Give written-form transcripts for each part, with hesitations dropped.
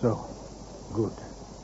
So, good.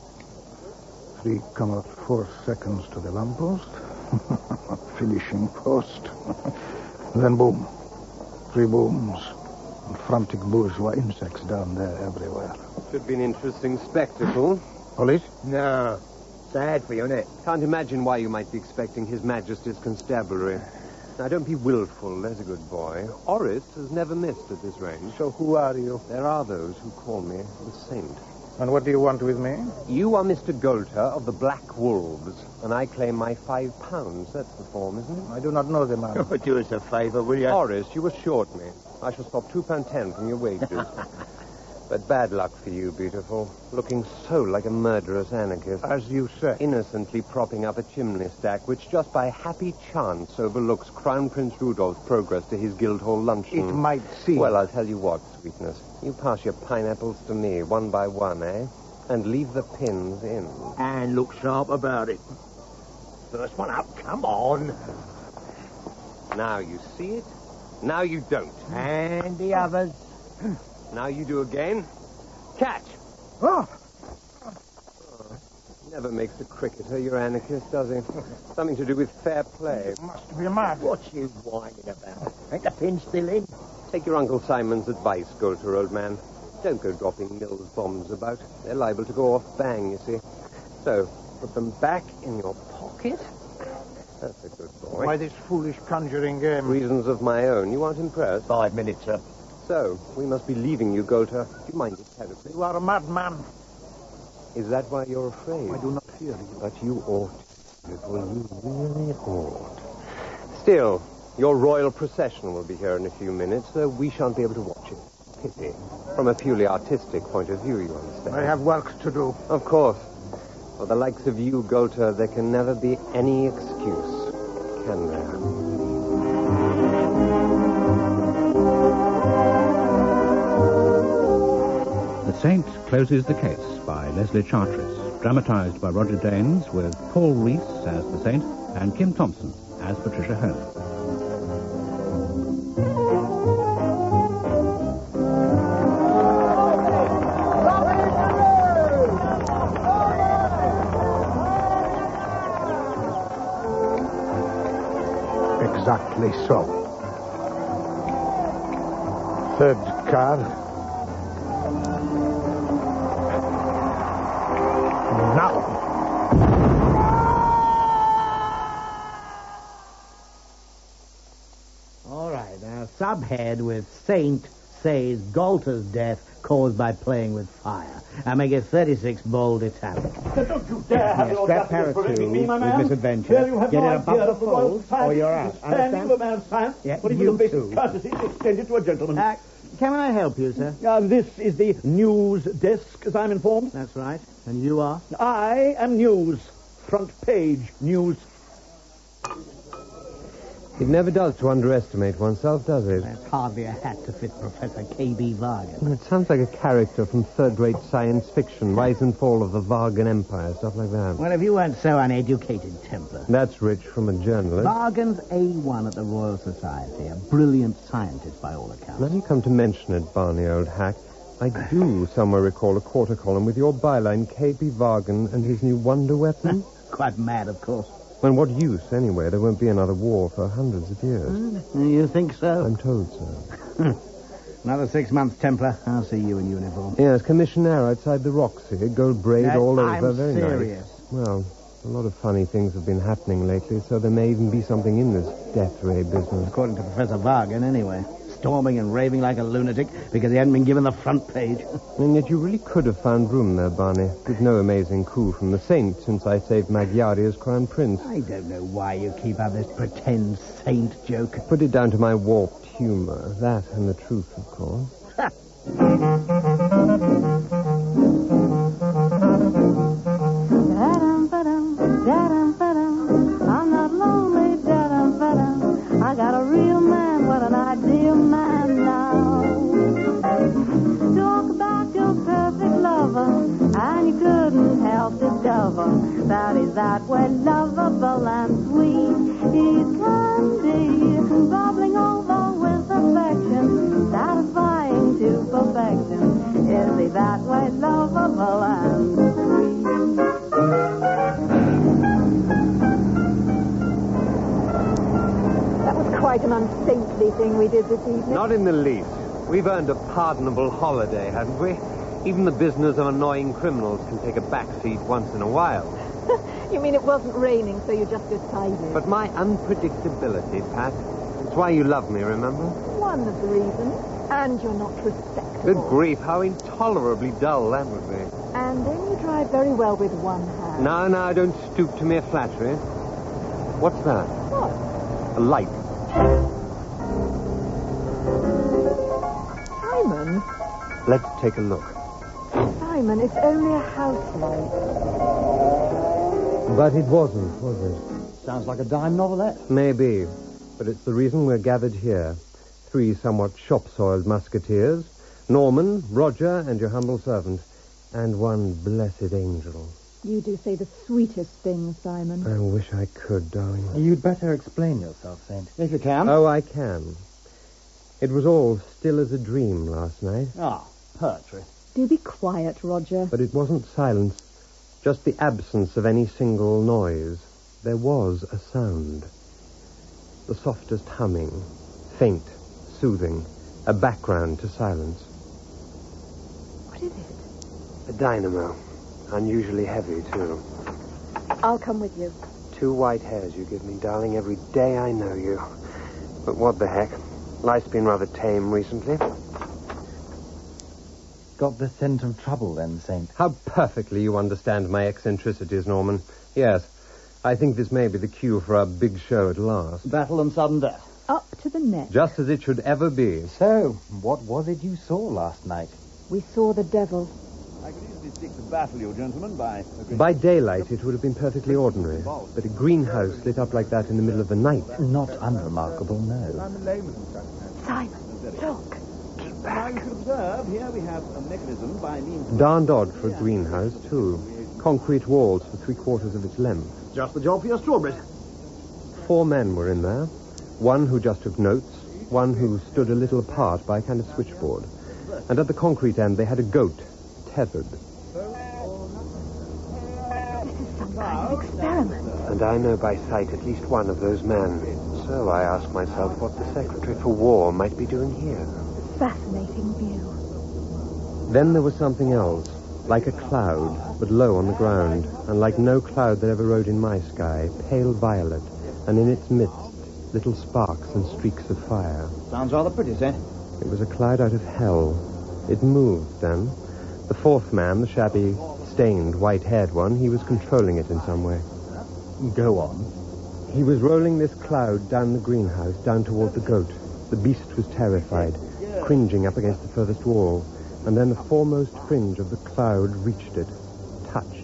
3.4 seconds to the lamppost. Finishing post. Then boom. 3 booms. And frantic bourgeois insects down there everywhere. Should be an interesting spectacle. Police? No. Sad for you, isn't it? Can't imagine why you might be expecting His Majesty's Constabulary. Now, don't be willful, there's a good boy. Orist has never missed at this range. So who are you? There are those who call me the Saint. And what do you want with me? You are Mr. Golter of the Black Wolves, and I claim my £5. That's the form, isn't it? I do not know the man. Do us a favour, will you? Orist, you assured me. I shall stop £2.10 from your wages. But bad luck for you, beautiful. Looking so like a murderous anarchist. As you say. Innocently propping up a chimney stack, which just by happy chance overlooks Crown Prince Rudolph's progress to his Guildhall luncheon. It might seem. Well, I'll tell you what, sweetness. You pass your pineapples to me, one by one, eh? And leave the pins in. And look sharp about it. First one up, come on. Now you see it. Now you don't. And the others. Now you do again. Catch! Oh! Never makes a cricketer, your anarchist, does he? Something to do with fair play. Must be mad. What you whining about? Ain't the pin still in? Take your Uncle Simon's advice, Golter, old man. Don't go dropping Mills bombs about. They're liable to go off bang, you see. So, put them back in your pocket. That's a good boy. Why this foolish conjuring game? Reasons of my own. You aren't impressed? 5 minutes, sir. So, we must be leaving you, Golter. Do you mind it terribly? You are a madman. Is that why you're afraid? I do not fear you. But you ought, beautiful. You really ought. Still, your royal procession will be here in a few minutes, so we shan't be able to watch it. Pity. From a purely artistic point of view, you understand. I have work to do. Of course. For the likes of you, Golter, there can never be any excuse, can there? The Saint closes the case by Leslie Charteris, dramatized by Roger Danes with Paul Rees as the Saint and Kim Thompson as Patricia Holmes. Exactly so. Third car. Now. All right, now, subhead with Saint says Golter's death caused by playing with fire. I make it 36 bold italics. Don't you dare have your Scrap justice prohibiting me, my man. with misadventure. Here you have Get no it idea above of the the royal fold, society. or you're out. Standing Understand? of a man's science, Yeah, but even you the basic too. courtesy is extended to a gentleman. Can I help you, sir? This is the news desk, as I'm informed. That's right. And you are? I am news. Front page news. It never does to underestimate oneself, does it? That's hardly a hat to fit Professor K.B. Vargan. It sounds like a character from third-rate science fiction, Rise and Fall of the Vargan Empire, stuff like that. Well, if you weren't so uneducated, Templar. That's rich from a journalist. Vargan's A1 at the Royal Society, a brilliant scientist by all accounts. Now you come to mention it, Barney, old hack. I do somewhere recall a quarter column with your byline, K.B. Vargan and his new wonder weapon. Quite mad, of course. Well, what use, anyway? There won't be another war for hundreds of years. You think so? I'm told so. Another 6 months, Templar. I'll see you in uniform. Yes, commissionaire outside the Roxy, gold braid all over. I'm Very serious. nice. Well, a lot of funny things have been happening lately, so there may even be something in this death ray business. According to Professor Vargan, anyway. Storming and raving like a lunatic because he hadn't been given the front page. And yet you really could have found room there, Barney. With no amazing coup from the Saint since I saved Magyari as Crown Prince. I don't know why you keep up this pretend saint joke. Put it down to my warped humor. That and the truth, of course. I'm not lonely, I got a real man, what an ideal man now. Talk about your perfect lover, and you couldn't help discover that he's that way lovable and sweet. He's candy, bubbling over with affection, satisfying to perfection. Is he that way lovable lovely thing we did this evening? Not in the least. We've earned a pardonable holiday, haven't we? Even the business of annoying criminals can take a backseat once in a while. You mean it wasn't raining, so you just decided? But my unpredictability, Pat, it's why you love me, remember? One of the reasons. And you're not respectable. Good grief, how intolerably dull that would be. And then you drive very well with one hand. Now, don't stoop to mere flattery. What's that? What? A light. Simon? Let's take a look. Simon, it's only a house light. But it wasn't, was it? Sounds like a dime novelette. Maybe, but it's the reason we're gathered here. 3 somewhat shop-soiled musketeers, Norman, Roger, and your humble servant, and one blessed angel. You do say the sweetest things, Simon. I wish I could, darling. You'd better explain yourself, Saint. If you can. Oh, I can. It was all still as a dream last night. Ah, poetry. Do be quiet, Roger. But it wasn't silence, just the absence of any single noise. There was a sound. The softest humming, faint, soothing, a background to silence. What is it? A dynamo. Unusually heavy, too. I'll come with you. 2 white hairs you give me, darling, every day I know you. But what the heck? Life's been rather tame recently. Got the scent of trouble, then, Saint. How perfectly you understand my eccentricities, Norman. Yes, I think this may be the cue for our big show at last. Battle and sudden death. Up to the neck. Just as it should ever be. So, what was it you saw last night? We saw the devil. I could easily seek to baffle you, gentlemen, by... By daylight, it would have been perfectly ordinary. But a greenhouse lit up like that in the middle of the night. Not unremarkable, no. Simon, look. Now you should observe, here we have a mechanism by means of... Darned odd for a greenhouse, too. Concrete walls for 3/4 of its length. Just the job for your strawberries. 4 men were in there. One who just took notes, one who stood a little apart by a kind of switchboard. And at the concrete end, they had a goat, tethered. This is some kind of experiment. And I know by sight at least one of those men. So I ask myself what the Secretary for War might be doing here. Fascinating view. Then there was something else, like a cloud, but low on the ground, and like no cloud that ever rode in my sky, pale violet, and in its midst, little sparks and streaks of fire. Sounds rather pretty, Saint. It was a cloud out of hell. It moved, then. The 4th man, the shabby, stained, white-haired one, he was controlling it in some way. Go on. He was rolling this cloud down the greenhouse, down toward the goat. The beast was terrified, cringing up against the furthest wall, and then the foremost fringe of the cloud reached it, touched.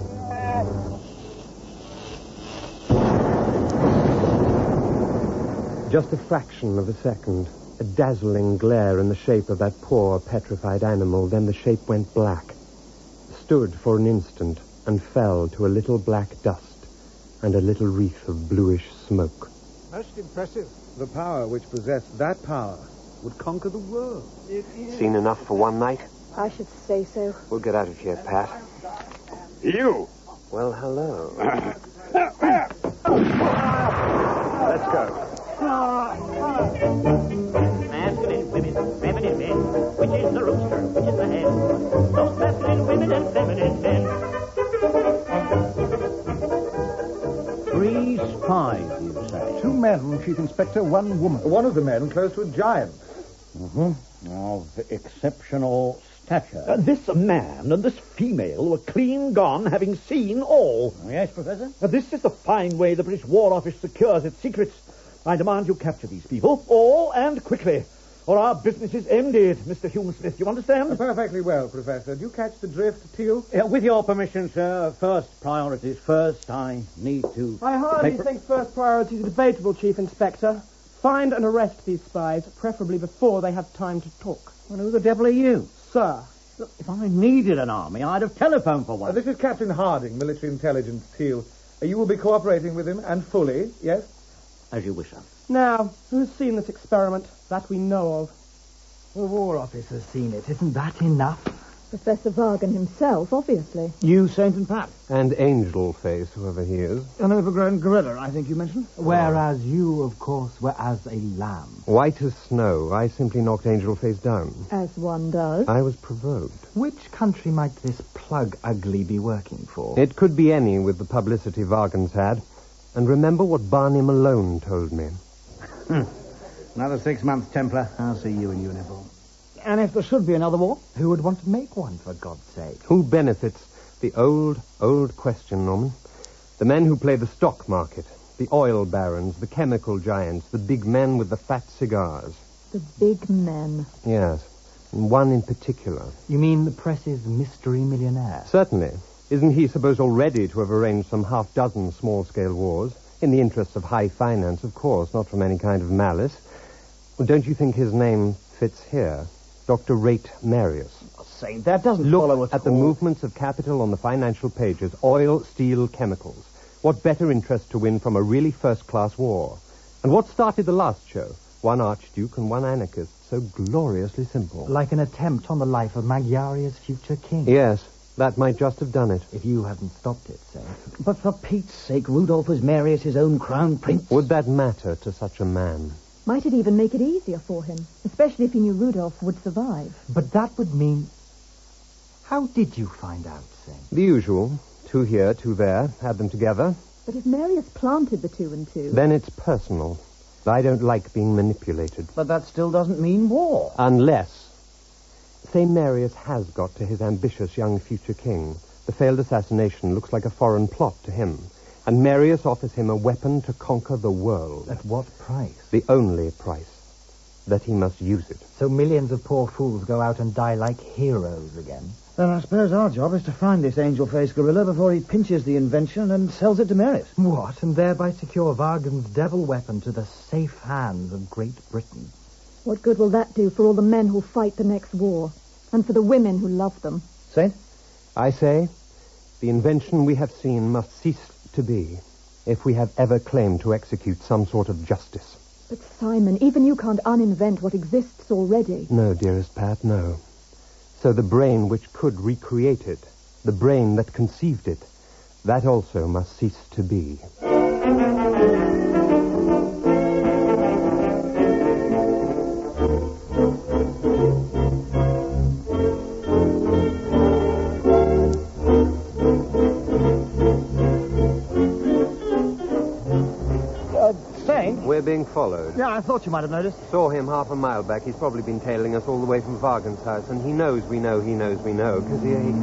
Just a fraction of a second, a dazzling glare in the shape of that poor, petrified animal, then the shape went black, stood for an instant, and fell to a little black dust and a little wreath of bluish smoke. Most impressive. The power which possessed that power would conquer the world. Seen enough for one night? I should say so. We'll get out of here, Pat. You! Well, hello. Let's go. Masculine women, feminine men. Which is the rooster, which is the hen? Those masculine women and feminine men. 3 spies, you say? 2 men, Chief Inspector, 1 woman. One of the men close to a giant. Of exceptional stature. This man and this female were clean gone, having seen all. Yes, Professor? This is the fine way the British War Office secures its secrets. I demand you capture these people, all and quickly, or our business is ended, Mr. Hume Smith. You understand? Perfectly well, Professor. Do you catch the drift, Teal? With your permission, sir, first priorities first. I need to... I hardly think first priority is debatable, Chief Inspector. Find and arrest these spies, preferably before they have time to talk. Well, who the devil are you? Sir. Look, if I needed an army, I'd have telephoned for one. This is Captain Harding, Military Intelligence, Teal. You will be cooperating with him, and fully, yes? As you wish, sir. Now, who's seen this experiment? That we know of. The War Office has seen it. Isn't that enough? Professor Vargan himself, obviously. You, Saint and Pat. And Angel Face, whoever he is. An overgrown gorilla, I think you mentioned. Whereas you, of course, were as a lamb. White as snow. I simply knocked Angel Face down. As one does. I was provoked. Which country might this plug ugly be working for? It could be any with the publicity Vargan's had. And remember what Barney Malone told me. Another 6 months, Templar. I'll see you in uniform. And if there should be another war? Who would want to make one, for God's sake? Who benefits? The old question, Norman. The men who play the stock market, the oil barons, the chemical giants, the big men with the fat cigars. The big men. Yes, and one in particular. You mean the press's mystery millionaire? Certainly. Isn't he supposed already to have arranged some half-dozen small-scale wars? In the interests of high finance, of course, not from any kind of malice. Well, don't you think his name fits here? Dr. Rate Marius. Saint, that doesn't follow Look at the movements of capital on the financial pages. Oil, steel, chemicals. What better interest to win from a really first-class war? And what started the last show? One archduke and one anarchist. So gloriously simple. Like an attempt on the life of Magyaria's future king. Yes, that might just have done it. If you hadn't stopped it, Saint. But for Pete's sake, Rudolph was Marius' own crown prince. Would that matter to such a man? Might it even make it easier for him, especially if he knew Rudolph would survive? But that would mean... How did you find out, Saint? The usual. 2 here, 2 there. Add them together. But if Marius planted the 2 and 2... Then it's personal. I don't like being manipulated. But that still doesn't mean war. Unless... Say Marius has got to his ambitious young future king. The failed assassination looks like a foreign plot to him. And Marius offers him a weapon to conquer the world. At what price? The only price. That he must use it. So millions of poor fools go out and die like heroes again. Then I suppose our job is to find this angel-faced gorilla before he pinches the invention and sells it to Marius. What? And thereby secure Vargan's devil weapon to the safe hands of Great Britain. What good will that do for all the men who'll fight the next war? And for the women who love them? Saint? I say, the invention we have seen must cease to be if we have ever claimed to execute some sort of justice. But Simon, even you can't uninvent what exists already. No, dearest Pat, no. So the brain which could recreate it, the brain that conceived it, that also must cease to be. We're being followed. Yeah, I thought you might have noticed. Saw him half a mile back. He's probably been tailing us all the way from Vargan's house, and he knows we know, because here he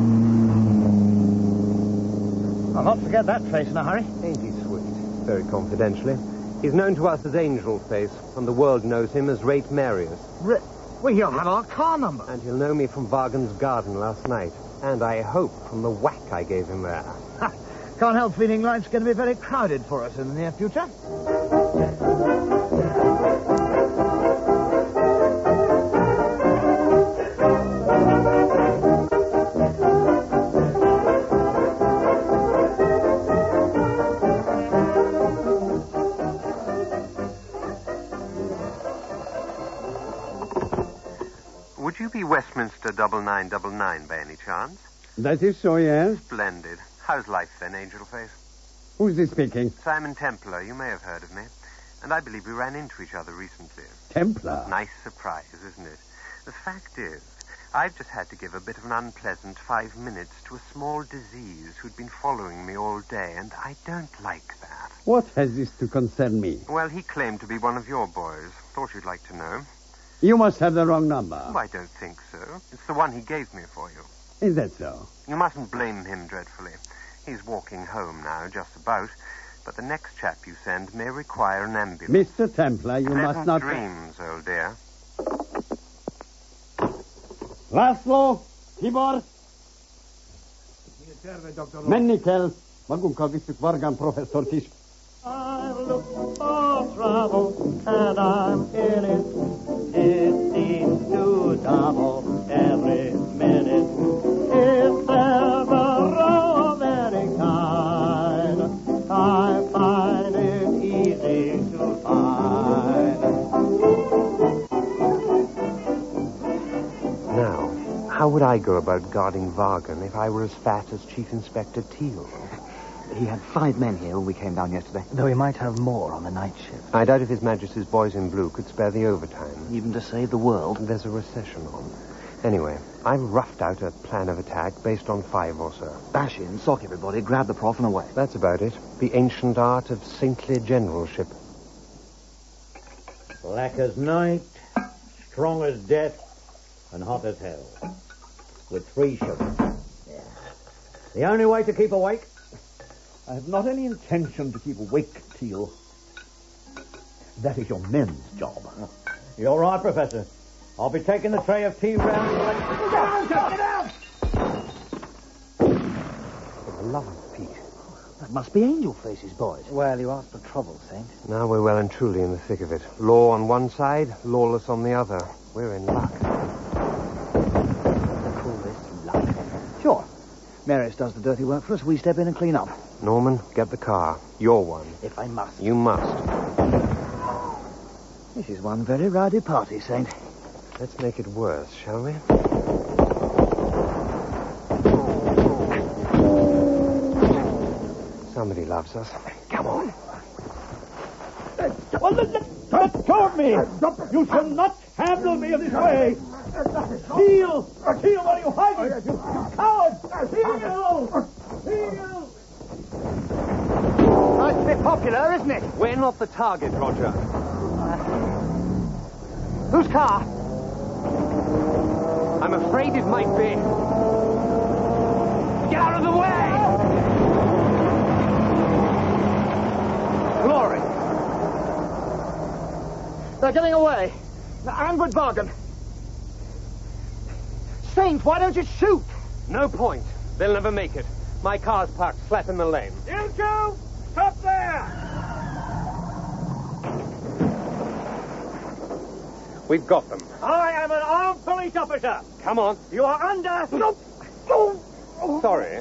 comes. I'll not forget that face in a hurry. Ain't he sweet? Very confidentially. He's known to us as Angel Face, and the world knows him as Rate Marius. Well, he'll have our car number. And he'll know me from Vargan's garden last night. And I hope from the whack I gave him there. Can't help feeling life's going to be very crowded for us in the near future. Would you be Westminster 9999 by any chance? That is so, yes. Splendid. How's life then, Angel Face? Who's this speaking? Simon Templar. You may have heard of me. And I believe we ran into each other recently. Templar? Nice surprise, isn't it? The fact is, I've just had to give a bit of an unpleasant 5 minutes to a small disease who'd been following me all day, and I don't like that. What has this to concern me? Well, he claimed to be one of your boys. Thought you'd like to know. You must have the wrong number. Oh, I don't think so. It's the one he gave me for you. Is that so? You mustn't blame him dreadfully. He's walking home now, just about. But the next chap you send may require an ambulance. Mr. Templar, you must not... dreams, old dear. Laszlo, Tibor. Mennikel. Magunkkal visszük Vargan professzort is. I look for trouble, and I'm in it. It seems to double every minute. If there's a row of any kind, I find it easy to find. Now, How would I go about guarding Vargan if I were as fat as Chief Inspector Teal? He had 5 men here when we came down yesterday, though he might have more on the night shift. I doubt if His Majesty's boys in blue could spare the overtime. Even to save the world? There's a recession on. Anyway, I've roughed out a plan of attack based on 5 or so. Bash in, sock everybody, grab the prof and away. That's about it. The ancient art of saintly generalship. Black as night, strong as death, and hot as hell. With 3 sugars. Yeah. The only way to keep awake. I have not any intention to keep awake, Teal. That is your men's job. You're right, Professor. I'll be taking the tray of tea round. Get down! Get down! For the love of Pete. That must be Angel Face's boys. Well, you asked for trouble, Saint. Now we're well and truly in the thick of it. Law on one side, lawless on the other. We're in luck. Call this luck. Sure. Marius does the dirty work for us. We step in and clean up. Norman, get the car. You're one. If I must. You must. This is one very rowdy party, Saint. Let's make it worse, shall we? Somebody loves us. Come on. Let go of me! You shall not handle me in this way! Teal! Teal, what are you hiding? You coward! Teal! Teal! Nice to be popular, isn't it? We're not the target, Roger. Whose car? I'm afraid it might be. Get out of the way! Glory. They're getting away. And with Vargan. Saint, why don't you shoot? No point. They'll never make it. My car's parked flat in the lane. You two! Stop there! We've got them. I am an armed police officer. Come on. You are under... Sorry.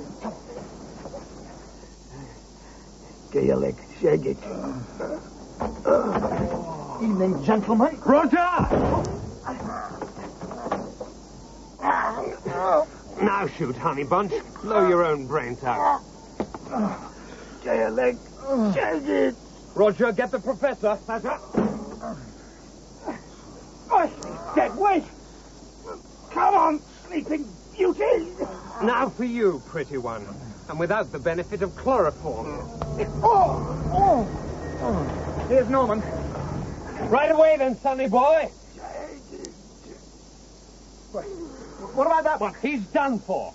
Get your leg. Shake it. Evening, gentlemen. Roger! Now shoot, honey bunch. Blow your own brains out. Get your leg. Shake it. Roger, get the professor. That's it. Oh, he's dead. Wait. Come on, sleeping beauty. Now for you, pretty one. And without the benefit of chloroform. Here's Norman. Right away then, sonny boy. What about that one? He's done for.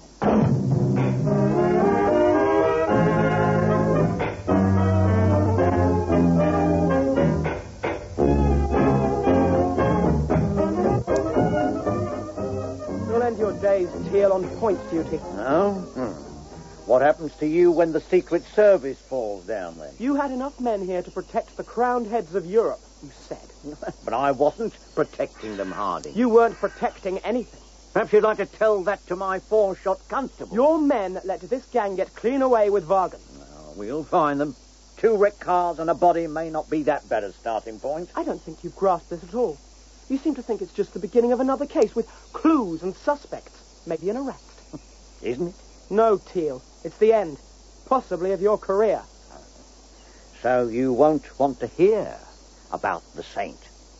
You'll end your days, Teal, on point duty. No? What happens to you when the Secret Service falls down, then? You had enough men here to protect the crowned heads of Europe, you said. But I wasn't protecting them, Harding. You weren't protecting anything. Perhaps you'd like to tell that to my 4-shot constable. Your men let this gang get clean away with Vargan. Well, we'll find them. 2 wrecked cars and a body may not be that bad a starting point. I don't think you grasp this at all. You seem to think it's just the beginning of another case with clues and suspects. Maybe an arrest. Isn't it? No, Teal. It's the end. Possibly of your career. So you won't want to hear about the Saint.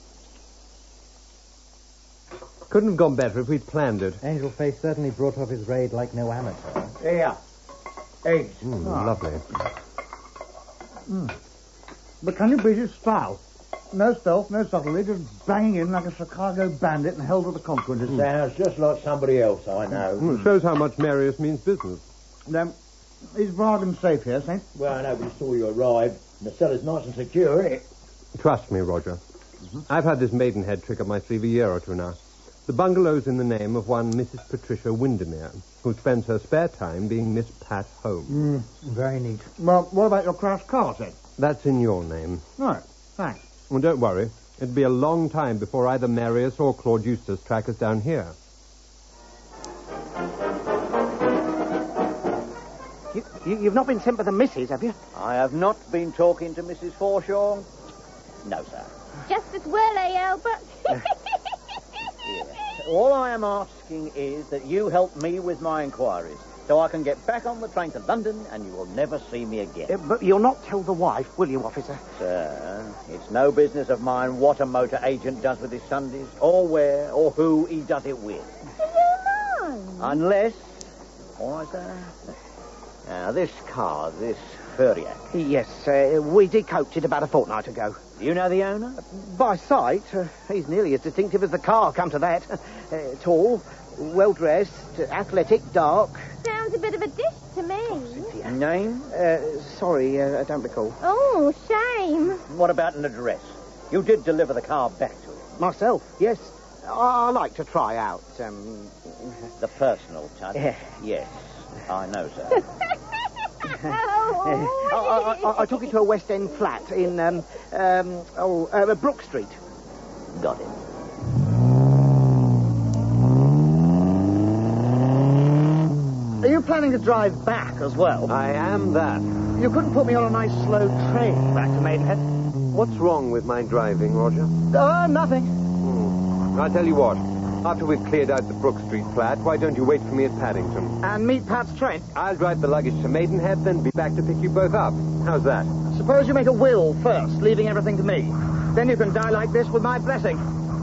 Couldn't have gone better if we'd planned it. Angel Face certainly brought off his raid like no amateur. Yeah. Eggs. Lovely. But can you beat his style? No stealth, no subtlety, just banging in like a Chicago bandit and held to the consequences. Sounds just like somebody else I know. Shows how much Marius means business. Then, is Vargan safe here, Saint? Well, nobody saw you arrive. And the cellar's nice and secure, isn't it? Trust me, Roger. I've had this Maidenhead trick up my sleeve a year or two now. The bungalow's in the name of one Mrs. Patricia Windermere, who spends her spare time being Miss Pat Holmes. Very neat. Well, what about your crashed car, Saint? That's in your name. Right, thanks. Well, don't worry. It'll be a long time before either Marius or Claude Eustace track us down here. You've not been sent by the missus, have you? I have not been talking to Mrs. Forshaw. No, sir. Just as well, eh, Albert? All I am asking is that you help me with my inquiries, so I can get back on the train to London and you will never see me again. But you'll not tell the wife, will you, officer? Sir, it's no business of mine what a motor agent does with his Sundays, or where, or who he does it with. Unless... All right, sir? Now, this car, this Furiac. Yes, we decoached it about a fortnight ago. Do you know the owner? By sight. He's nearly as distinctive as the car, come to that. Tall, well-dressed, athletic, dark. Sounds a bit of a dish to me. Name? Sorry, I don't recall. Oh, shame. What about an address? You did deliver the car back to him. Myself, yes. I like to try out, The personal touch? Yes, I know, sir. I took it to a West End flat in, Brook Street. Got it. Are you planning to drive back as well? I am that. You couldn't put me on a nice slow train back to Maidenhead? What's wrong with my driving, Roger? Nothing. I'll tell you what. After we've cleared out the Brook Street flat, why don't you wait for me at Paddington? And meet Pat's train? I'll drive the luggage to Maidenhead, then be back to pick you both up. How's that? Suppose you make a will first, leaving everything to me. Then you can die like this with my blessing.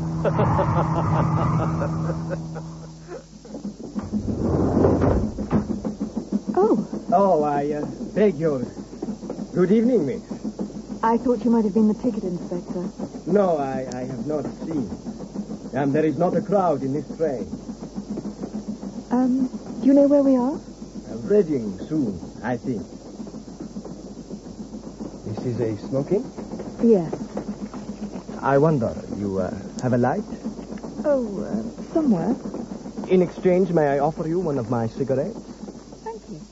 Oh, I beg your... Good evening, miss. I thought you might have been the ticket inspector. No, I have not seen. And there is not a crowd in this train. Do you know where we are? Reading soon, I think. This is a smoking? Yes. I wonder, you have a light? Oh, somewhere. In exchange, may I offer you one of my cigarettes? Thank you.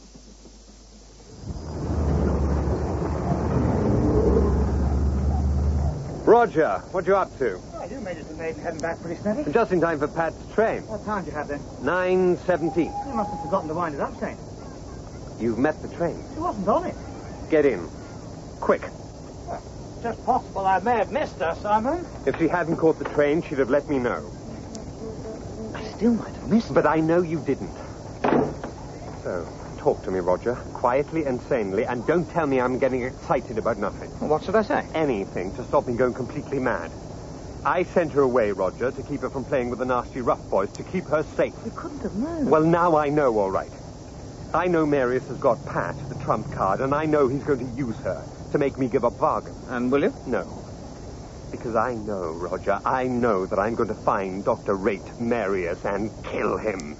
Roger, what you up to? Oh, you made it to Maidenhead and back pretty steady. Just in time for Pat's train. What time did you have then? 9:17. You must have forgotten to wind it up, Saint. You've met the train. She wasn't on it. Get in. Quick. Well, it's just possible I may have missed her, Simon. If she hadn't caught the train, she'd have let me know. I still might have missed her. But I know you didn't. So, talk to me, Roger. Quietly and sanely, and don't tell me I'm getting excited about nothing. Well, what should I say? Anything to stop me going completely mad. I sent her away, Roger, to keep her from playing with the nasty rough boys, to keep her safe. You couldn't have known. Well, now I know, all right. I know Marius has got Pat, the trump card, and I know he's going to use her to make me give up Vargan. And will you? No. Because I know, Roger, I know that I'm going to find Dr. Rate Marius and kill him.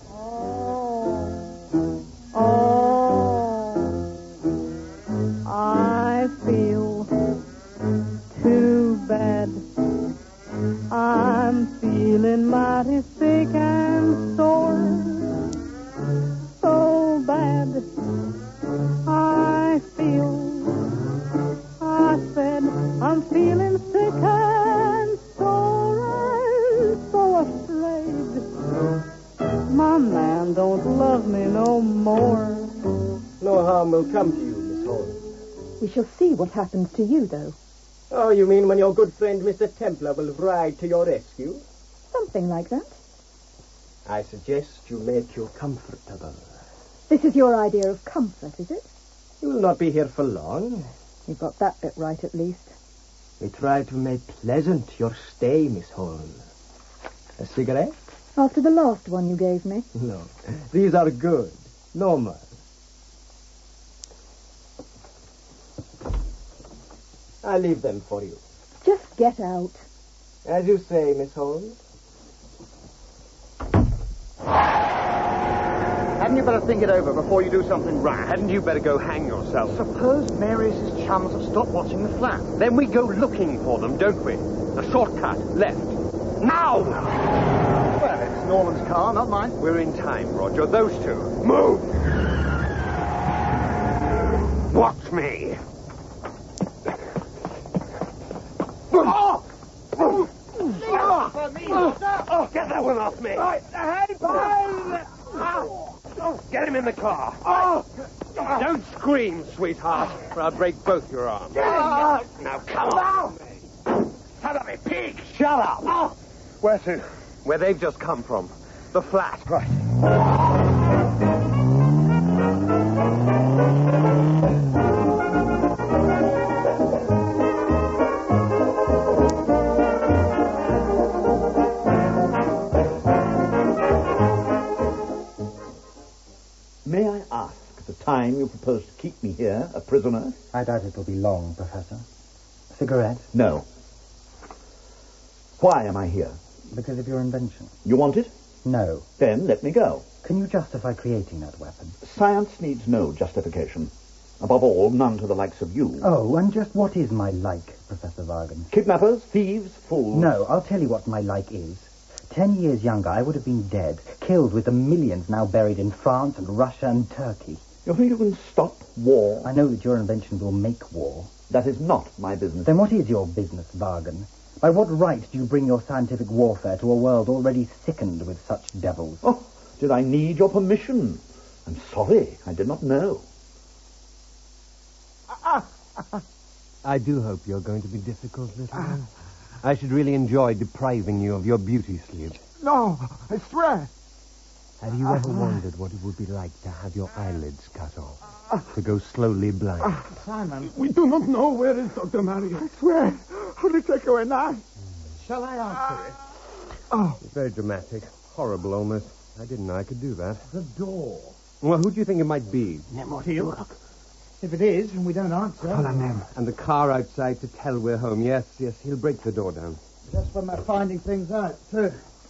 I feel too bad. I'm feeling mighty sick and sore. So bad. I said I'm feeling sick and sore and so afraid. My man don't love me no more. No harm will come to you, Miss Holmes. We shall see what happens to you, though. Oh, you mean when your good friend Mr. Templar will ride to your rescue? Something like that. I suggest you make you comfortable. This is your idea of comfort, is it? You will not be here for long. You've got that bit right, at least. We try to make pleasant your stay, Miss Holmes. A cigarette? After the last one you gave me? No. These are good. No more. I leave them for you. Just get out. As you say, Miss Holmes. Hadn't you better think it over before you do something rash? Hadn't you better go hang yourself? Suppose Marius's chums have stopped watching the flat. Then we go looking for them, don't we? A shortcut, left. Now! Well, it's Norman's car, not mine. We're in time, Roger. Those two. Move! Watch me. Get that one off me. Get him in the car. Don't scream, sweetheart, or I'll break both your arms. Now, come on. Son of a pig. Shut up. Where to? Where they've just come from. The flat. Right. May I ask the time you propose to keep me here, a prisoner? I doubt it'll be long, Professor. Cigarette? No. Why am I here? Because of your invention. You want it? No. Then let me go. Can you justify creating that weapon? Science needs no justification. Above all, none to the likes of you. Oh, and just what is my like, Professor Vargan? Kidnappers, thieves, fools. No, I'll tell you what my like is. 10 years younger, I would have been dead, killed with the millions now buried in France and Russia and Turkey. You think you can stop war? I know that your invention will make war. That is not my business. Then what is your business, Vargan? By what right do you bring your scientific warfare to a world already sickened with such devils? Oh, did I need your permission? I'm sorry, I did not know. I do hope you're going to be difficult, little one. I should really enjoy depriving you of your beauty sleep. No, I swear. Have you ever wondered what it would be like to have your eyelids cut off? To go slowly blind? Simon. We do not know where is Dr. Marius. I swear. Only take away now. Shall I answer it? Oh. It's very dramatic. Horrible, almost. I didn't know I could do that. The door. Well, who do you think it might be? Nemotil. If it is, and we don't answer... And the car outside to tell we're home. Yes, he'll break the door down. Just when we're finding things out, too.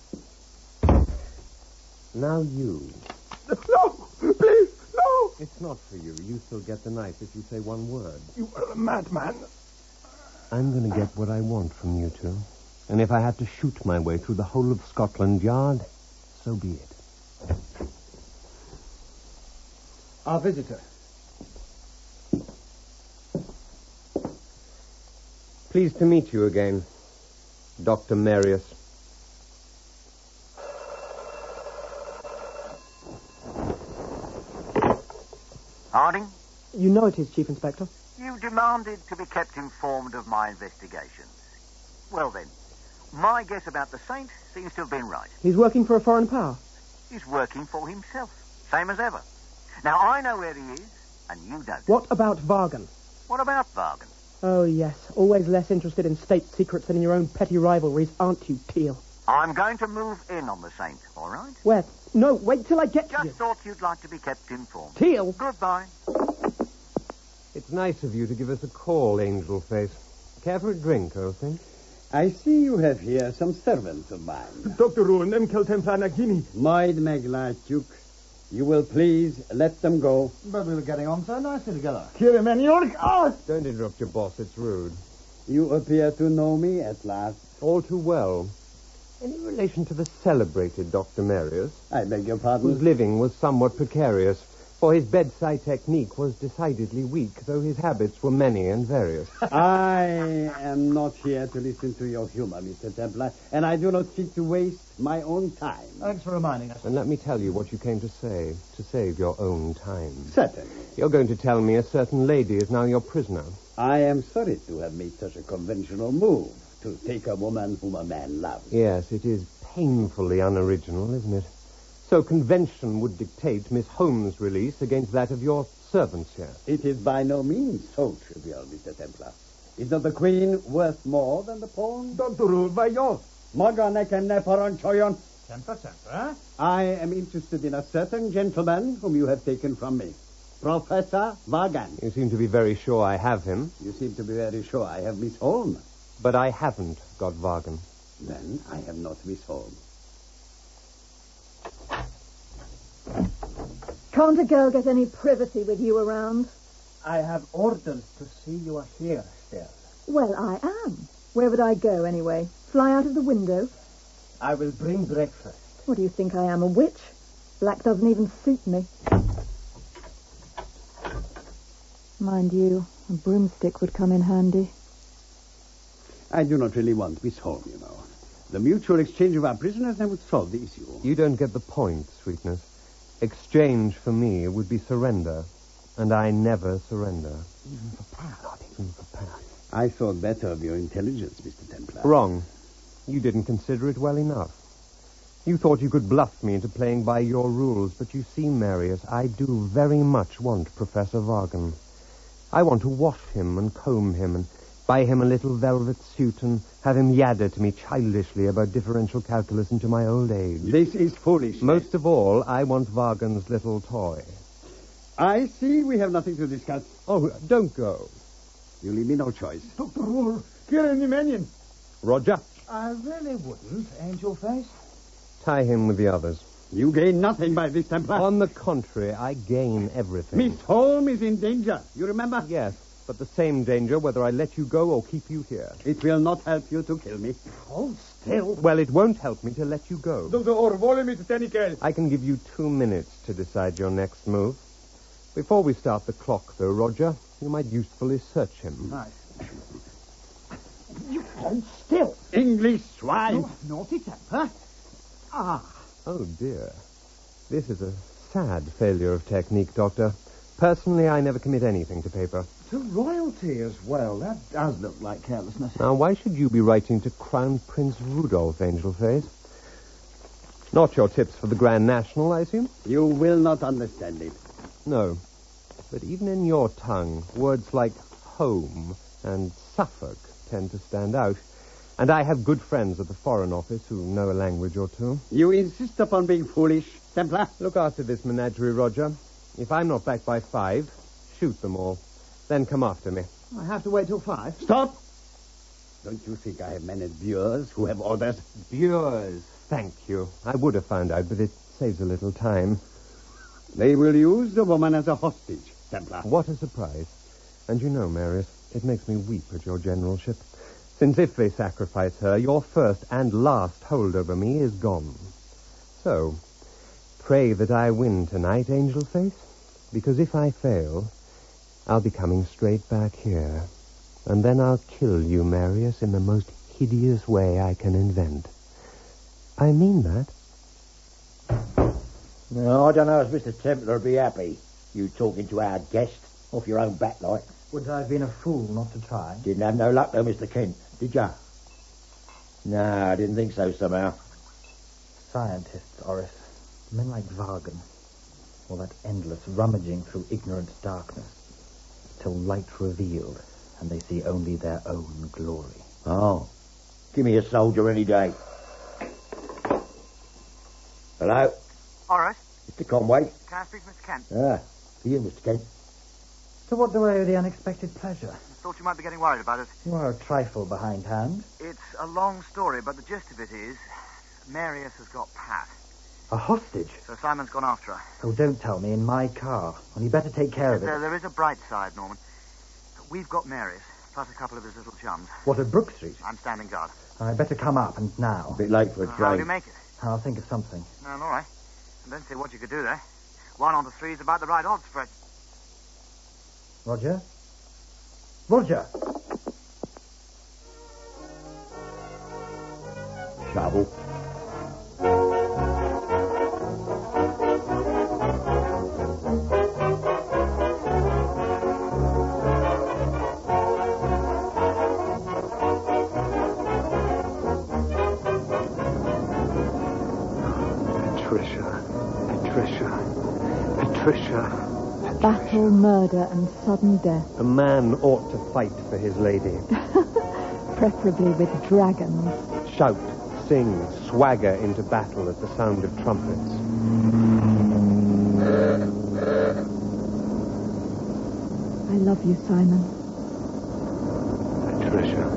Now you. No, please, no! It's not for you. You still get the knife if you say one word. You are a madman. I'm going to get what I want from you two. And if I have to shoot my way through the whole of Scotland Yard, so be it. Our visitor. Pleased to meet you again, Dr. Marius. Harding? You know it is, Chief Inspector. You demanded to be kept informed of my investigations. Well then, my guess about the Saint seems to have been right. He's working for a foreign power. He's working for himself, same as ever. Now, I know where he is, and you don't. What about Vargan? What about Vargan? Oh, yes. Always less interested in state secrets than in your own petty rivalries, aren't you, Teal? I'm going to move in on the Saint, all right? Where? No, wait till I get to you. Just thought you'd like to be kept informed. Teal! Goodbye. It's nice of you to give us a call, Angel Face. Care for a drink, old thing? I see you have here some servants of mine. Dr. Ruin, Emkel Templar Nagini. Maid Megla, Duke. You will please let them go. But we were getting on so nicely together. Kill him, and you're... Oh! Don't interrupt your boss, it's rude. You appear to know me at last. All too well. Any relation to the celebrated Dr. Marius? I beg your pardon? Whose living was somewhat precarious, for his bedside technique was decidedly weak, though his habits were many and various. I am not here to listen to your humor, Mr. Templar, and I do not seek to waste my own time. Thanks for reminding us. And let me tell you what you came to say, to save your own time. Certainly. You're going to tell me a certain lady is now your prisoner. I am sorry to have made such a conventional move, to take a woman whom a man loves. Yes, it is painfully unoriginal, isn't it? So convention would dictate Miss Holmes' release against that of your servants here. It is by no means so trivial, Mr. Templar. Is not the Queen worth more than the pawn? Dr. Rule, by yours. I am interested in a certain gentleman whom you have taken from me. Professor Vargan. You seem to be very sure I have him. You seem to be very sure I have Miss Holmes. But I haven't got Vargan. Then I have not Miss Holmes. Can't a girl get any privacy with you around? I have orders to see you are here still. Well, I am. Where would I go, anyway? Fly out of the window? I will bring breakfast. What do you think I am, a witch? Black doesn't even suit me. Mind you, a broomstick would come in handy. I do not really want Miss Holmes, you know. The mutual exchange of our prisoners, that would solve the issue. You don't get the point, sweetness. Exchange for me would be surrender, and I never surrender. Even for power. Not even for power. I thought better of your intelligence, Mr. Templar. Wrong. You didn't consider it well enough. You thought you could bluff me into playing by your rules, but you see, Marius, I do very much want Professor Vargan. I want to wash him and comb him and buy him a little velvet suit and have him yadder to me childishly about differential calculus into my old age. This is foolish. Most of all, I want Vargan's little toy. I see we have nothing to discuss. Oh, don't go. You leave me no choice. Dr. Roll, get in the minion. Roger. I really wouldn't, Angel Face. Tie him with the others. You gain nothing by this, Templar. On the contrary, I gain everything. Miss Holmes is in danger. You remember? Yes, but the same danger whether I let you go or keep you here. It will not help you to kill me. Hold still. Well, it won't help me to let you go. I can give you 2 minutes to decide your next move. Before we start the clock, though, Roger, you might usefully search him. Nice. You hold still. English swine. Oh, naughty temper. Ah. Oh, dear. This is a sad failure of technique, Doctor. Personally, I never commit anything to paper. To royalty as well. That does look like carelessness. Now, why should you be writing to Crown Prince Rudolph, Angel Face? Not your tips for the Grand National, I assume? You will not understand it. No. But even in your tongue, words like home and Suffolk tend to stand out. And I have good friends at the Foreign Office who know a language or two. You insist upon being foolish, Templar? Look after this menagerie, Roger. If I'm not back by 5, shoot them all. Then come after me. I have to wait till 5. Stop! Don't you think I have men at Bures who have orders? Bures. Thank you. I would have found out, but it saves a little time. They will use the woman as a hostage, Templar. What a surprise. And you know, Marius, it makes me weep at your generalship. Since if they sacrifice her, your first and last hold over me is gone. So, pray that I win tonight, Angel Face, because if I fail, I'll be coming straight back here. And then I'll kill you, Marius, in the most hideous way I can invent. I mean that. No, I don't know if Mr. Templar would be happy. You talking to our guest off your own back like. Would I have been a fool not to try? Didn't have no luck though, Mr. Kent, did ya? No, I didn't think so somehow. Scientists, Oris. Men like Vargan. All that endless rummaging through ignorant darkness. Till light revealed, and they see only their own glory. Oh. Give me a soldier any day. Hello? All right. Mr. Conway? Can I speak to Mr. Kent? Ah, for you, Mr. Kent. To what do I owe the unexpected pleasure? Thought you might be getting worried about it. You are a trifle behindhand. It's a long story, but the gist of it is Marius has got Pat. A hostage? So Simon's gone after her. Oh, don't tell me, in my car. Well, you better take care of it. There is a bright side, Norman. We've got Marius, plus a couple of his little chums. What, at Brook Street? I'm standing guard. I'd better come up, and now. A bit late for a train. How do you make it? I'll think of something. All right. And don't say what you could do there. 1 on 3 is about the right odds for it. Roger? Roger! Shovel. Patricia. Battle, murder, and sudden death. A man ought to fight for his lady. Preferably with dragons. Shout, sing, swagger into battle at the sound of trumpets. I love you, Simon. Patricia.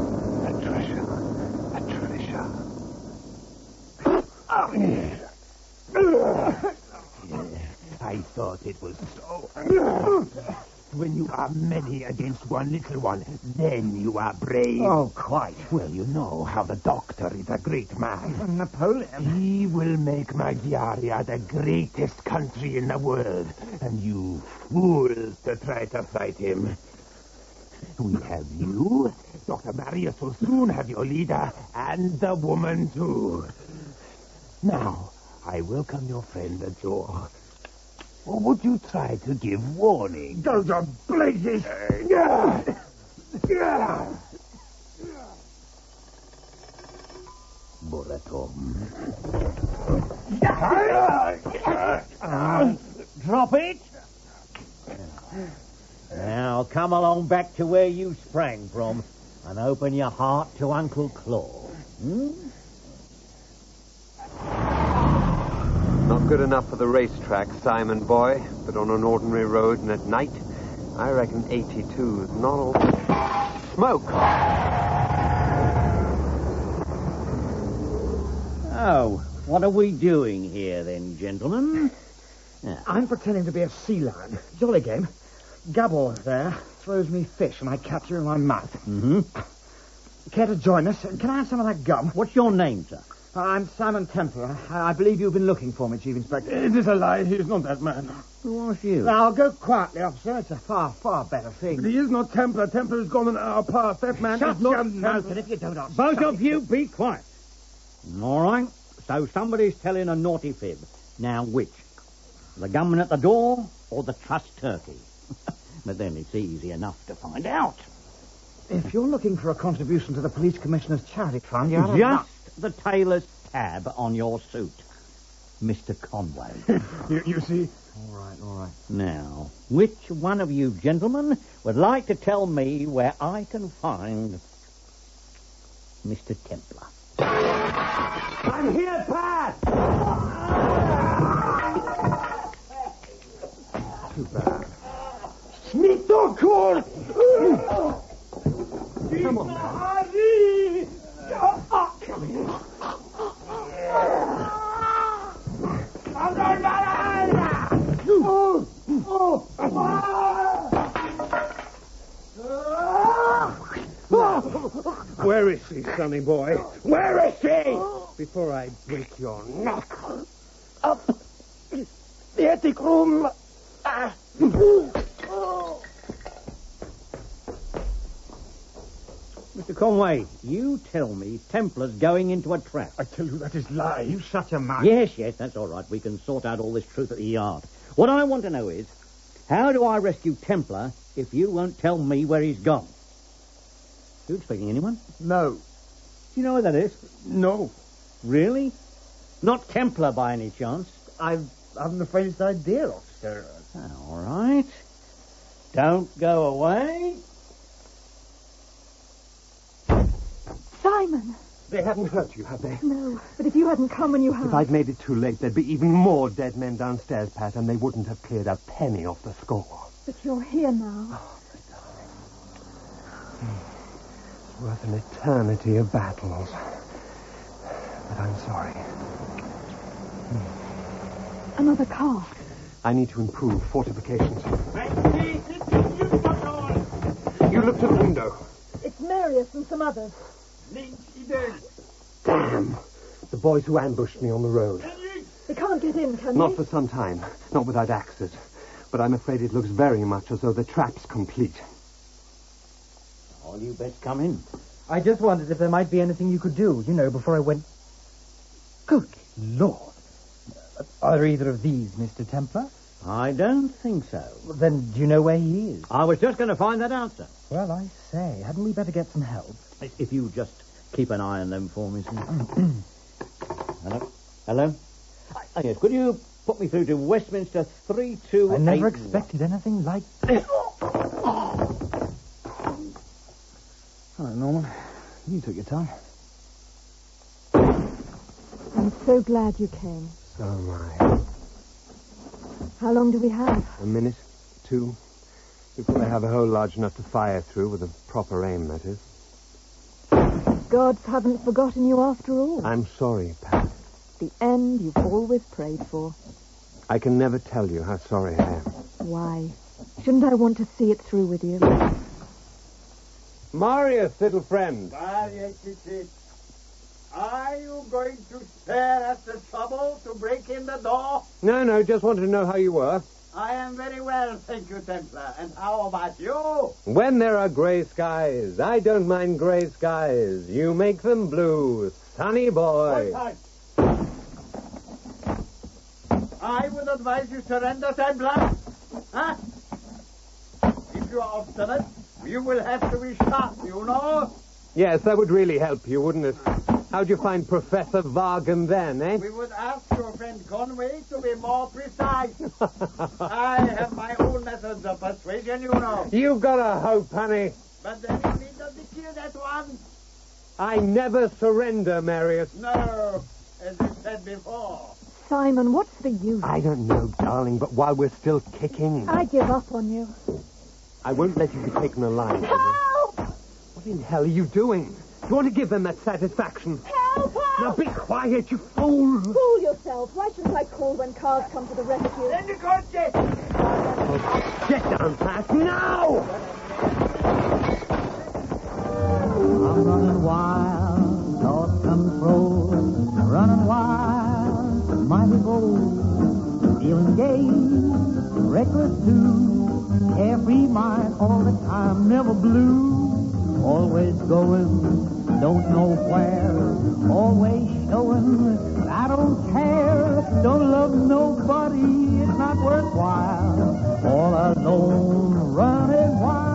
I thought it was so. When you are many against one little one, then you are brave. Oh, quite. Well, you know how the doctor is a great man. Napoleon. He will make Magyaria the greatest country in the world, and you fools to try to fight him. We have you. Dr. Marius will soon have your leader, and the woman, too. Now, I welcome your friend at door. Or would you try to give warning? Go to blazes! Buratom. come along back to where you sprang from and open your heart to Uncle Claw. Not good enough for the racetrack, Simon boy, but on an ordinary road and at night, I reckon 82 is not all... Smoke! Oh, what are we doing here then, gentlemen? I'm pretending to be a sea lion. Jolly game. Gabor there throws me fish and I catch you in my mouth. Mm-hmm. Care to join us? Can I have some of that gum? What's your name, sir? I'm Simon Templar. I believe you've been looking for me, Chief Inspector. It is a lie. He is not that man. Who asked you? Now, go quietly, officer. It's a far, far better thing. But he is not Templar. Templar has gone an hour past. That man Shut is not your Templar. mouth, and if you don't answer... Both of you, be quiet. All right. So somebody's telling a naughty fib. Now, which? The gunman at the door or the trussed turkey? But then it's easy enough to find out. If you're looking for a contribution to the police commissioner's charity fund, you're just the tailor's tab on your suit, Mr. Conway. You see? All right. Now, which one of you gentlemen would like to tell me where I can find Mr. Templar? I'm here, Pat! Too bad. Smitokor! Come on, man. Come here. Where is he, sonny boy? Where is he? Before I break your neck. Up the attic room. Mr. Conway, you tell me Templar's going into a trap. I tell you, that is lies. You shut your mouth. Yes, that's all right. We can sort out all this truth at the yard. What I want to know is, how do I rescue Templar if you won't tell me where he's gone? You expecting anyone? No. Do you know where that is? No. Really? Not Templar by any chance? I haven't the faintest idea, officer. All right. Don't go away. Simon! They haven't hurt you, have they? No, but if you hadn't come when you had... If I'd made it too late, there'd be even more dead men downstairs, Pat, and they wouldn't have cleared a penny off the score. But you're here now. It's worth an eternity of battles. But I'm sorry. Another car. I need to improve fortifications. You looked at the window. It's Marius and some others. Damn! The boys who ambushed me on the road. They can't get in, can Not they? for some time. Not without axes. But I'm afraid it looks very much as though the trap's complete. All you best come in. I just wondered if there might be anything you could do, before I went... Good Lord. Are either of these Mr. Templar? I don't think so. Well, then, do you know where he is? I was just going to find that out, sir. Well, I say, hadn't we better get some help? If you just keep an eye on them for me, sir. Hello? Yes, could you put me through to Westminster 328... I never expected anything like this. Hello, Norman. You took your time. I'm so glad you came. So am I. How long do we have? A minute, two, before I have a hole large enough to fire through with a proper aim, that is. Gods haven't forgotten you after all. I'm sorry, Pat. The end you've always prayed for. I can never tell you how sorry I am. Why? Shouldn't I want to see it through with you? Marius, little friend. Are you going to spare us the trouble to break in the door? No, just wanted to know how you were. I am very well, thank you, Templar. And how about you? When there are gray skies, I don't mind gray skies. You make them blue, sunny boy. I would advise you surrender, Templar. Huh? If you are obstinate, you will have to be shot, you know. Yes, that would really help you, wouldn't it? How'd you find Professor Vargan then, eh? We would ask your friend Conway to be more precise. I have my own methods of persuasion, you know. You've got a hope, honey. But then you need not be killed at once. I never surrender, Marius. No, as you said before. Simon, what's the use? I don't know, darling, but while we're still kicking... I give up on you. I won't let you be taken alive. Help! What in hell are you doing? Do you want to give them that satisfaction? Help! Now be quiet, you fool! Fool yourself. Why shouldn't I call when cars come to the rescue? Get down fast now! I'm running wild, lost control, running wild, mighty bold, feeling gay, reckless too, carefree mind all the time, never blue, always going, don't know where, always showing, but I don't care, don't love nobody, it's not worthwhile, all alone, running wild.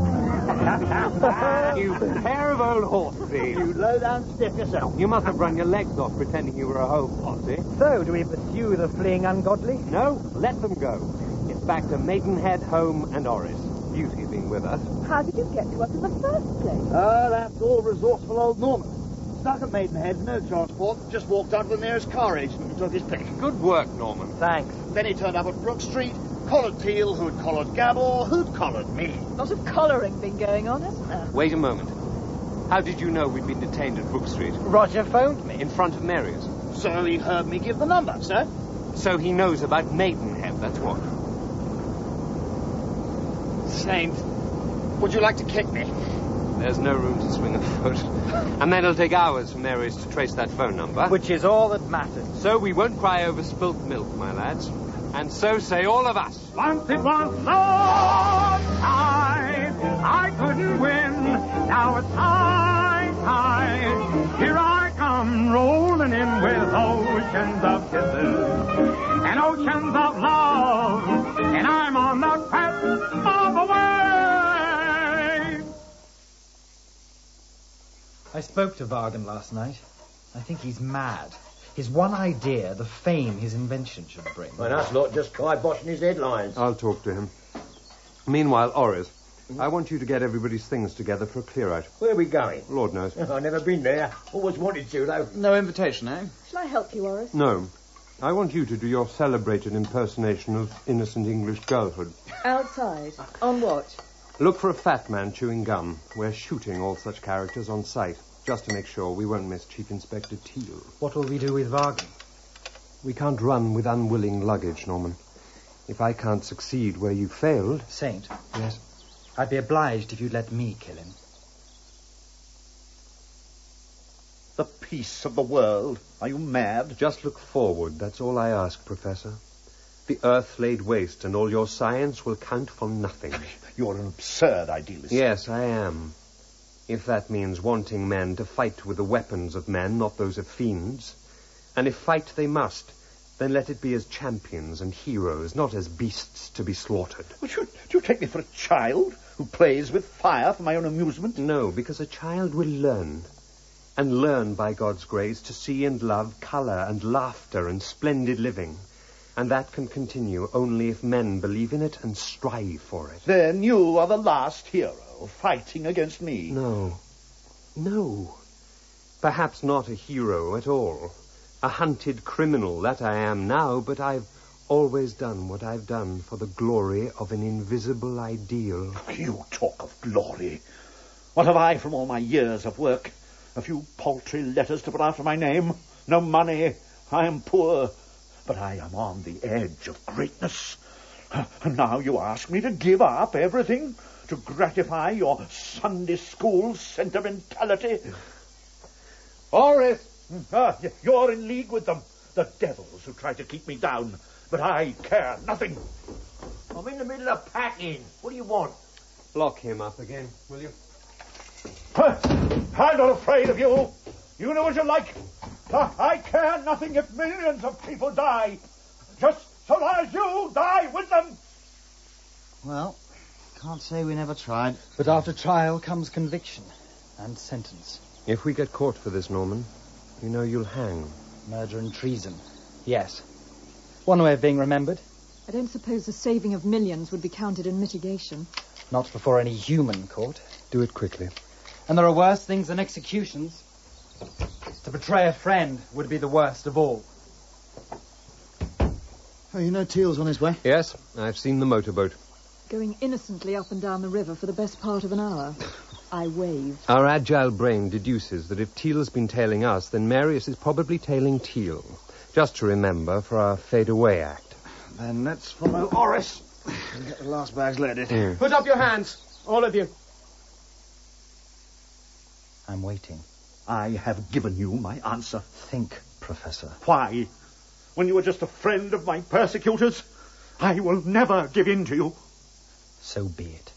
You pair of old horses. You low-down stiff yourself. You must have run your legs off pretending you were a home posse. So, do we pursue the fleeing ungodly? No, let them go. It's back to Maidenhead, Home, and Oris. Beauty being with us. How did you get to us in the first place? That's all resourceful old Norman. Stuck at Maidenhead, no transport, just walked out to the nearest car agent and took his pick. Good work, Norman. Thanks. Then he turned up at Brook Street, collared Teal, who'd collared Gabor, who'd collared me. Lot of collaring been going on, hasn't there? Wait a moment. How did you know we'd been detained at Brook Street? Roger phoned me. In front of Mary's. So he heard me give the number, sir. So he knows about Maidenhead, that's what. Saint, would you like to kick me? There's no room to swing a foot. And then it'll take hours for Mary's to trace that phone number. Which is all that matters. So we won't cry over spilt milk, my lads. And so say all of us. Once it was so tight, I couldn't win. Now it's high. Here I come, rolling in with oceans of kisses and oceans of love, and I'm on the crest of a wave. I spoke to Vargan last night. I think he's mad. His one idea, the fame his invention should bring. Well, that's not just kiboshing his headlines. I'll talk to him. Meanwhile, Oris, I want you to get everybody's things together for a clear-out. Where are we going? Lord knows. I've never been there. Always wanted to, though. No invitation, eh? Shall I help you, Horace? No. I want you to do your celebrated impersonation of innocent English girlhood. Outside? On what? Look for a fat man chewing gum. We're shooting all such characters on sight, just to make sure we won't miss Chief Inspector Teal. What will we do with Vargan? We can't run with unwilling luggage, Norman. If I can't succeed where you failed... Saint? Yes? I'd be obliged if you'd let me kill him. The peace of the world. Are you mad? Just look forward, that's all I ask, Professor. The earth laid waste, and all your science will count for nothing. You're an absurd idealist. Yes, I am. If that means wanting men to fight with the weapons of men, not those of fiends. And if fight they must, then let it be as champions and heroes, not as beasts to be slaughtered. Do you take me for a child who plays with fire for my own amusement? No, because a child will learn. And learn, by God's grace, to see and love colour and laughter and splendid living. And that can continue only if men believe in it and strive for it. Then you are the last hero fighting against me. No. Perhaps not a hero at all. A hunted criminal, that I am now, but I've always done what I've done for the glory of an invisible ideal. You talk of glory. What have I from all my years of work? A few paltry letters to put after my name. No money. I am poor. But I am on the edge of greatness. And now you ask me to give up everything to gratify your Sunday school sentimentality. Horace! You're in league with them, the devils who try to keep me down. But I care nothing. I'm in the middle of packing. What do you want? Lock him up again, will you? I'm not afraid of you. You know what you like. I care nothing if millions of people die. Just so long as you die with them. Well, can't say we never tried. But after trial comes conviction and sentence. If we get caught for this, Norman, You know you'll hang. Murder and treason. Yes. One way of being remembered. I don't suppose the saving of millions would be counted in mitigation. Not before any human court. Do it quickly. And there are worse things than executions. To betray a friend would be the worst of all. Oh, you know Teal's on his way? Yes, I've seen the motorboat. Going innocently up and down the river for the best part of an hour. I waved. Our agile brain deduces that if Teal's been tailing us, then Marius is probably tailing Teal. Just to remember for our fade-away act. Then let's follow Horace and get the last bags loaded. Put up your hands, all of you. I'm waiting. I have given you my answer. Think, Professor. Why? When you were just a friend of my persecutors? I will never give in to you. So be it.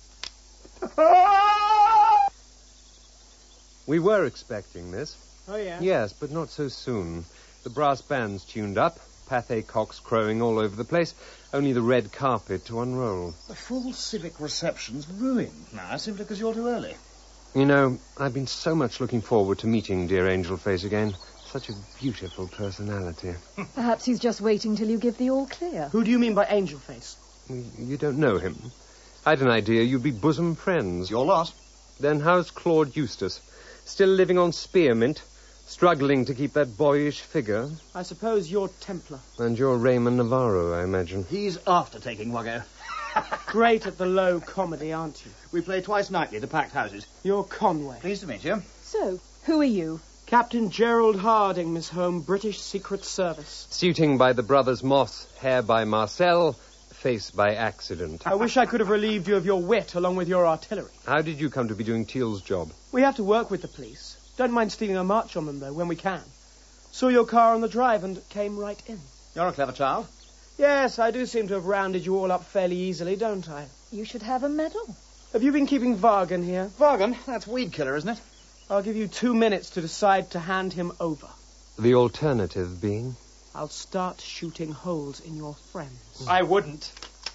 We were expecting this. Oh, yeah? Yes, but not so soon. The brass band's tuned up, Pathé cocks crowing all over the place, only the red carpet to unroll. The full civic reception's ruined now, simply because you're too early. You know, I've been so much looking forward to meeting dear Angel Face again. Such a beautiful personality. Perhaps he's just waiting till you give the all clear. Who do you mean by Angel Face? You don't know him. I'd an idea you'd be bosom friends. Your lot. Then how's Claude Eustace? Still living on spearmint? Struggling to keep that boyish figure? I suppose you're Templar. And you're Raymond Navarro, I imagine. He's after taking Wuggo. Great at the low comedy, aren't you? We play twice nightly at the packed houses. You're Conway. Pleased to meet you. So, who are you? Captain Gerald Harding, Miss Home, British Secret Service. Suiting by the brothers Moss, hair by Marcel, face by accident. I wish I could have relieved you of your wit along with your artillery. How did you come to be doing Teal's job? We have to work with the police. Don't mind stealing a march on them, though, when we can. Saw your car on the drive and came right in. You're a clever child. Yes, I do seem to have rounded you all up fairly easily, don't I? You should have a medal. Have you been keeping Vargan here? Vargan? That's weed killer, isn't it? I'll give you 2 minutes to decide to hand him over. The alternative being? I'll start shooting holes in your friends. I wouldn't.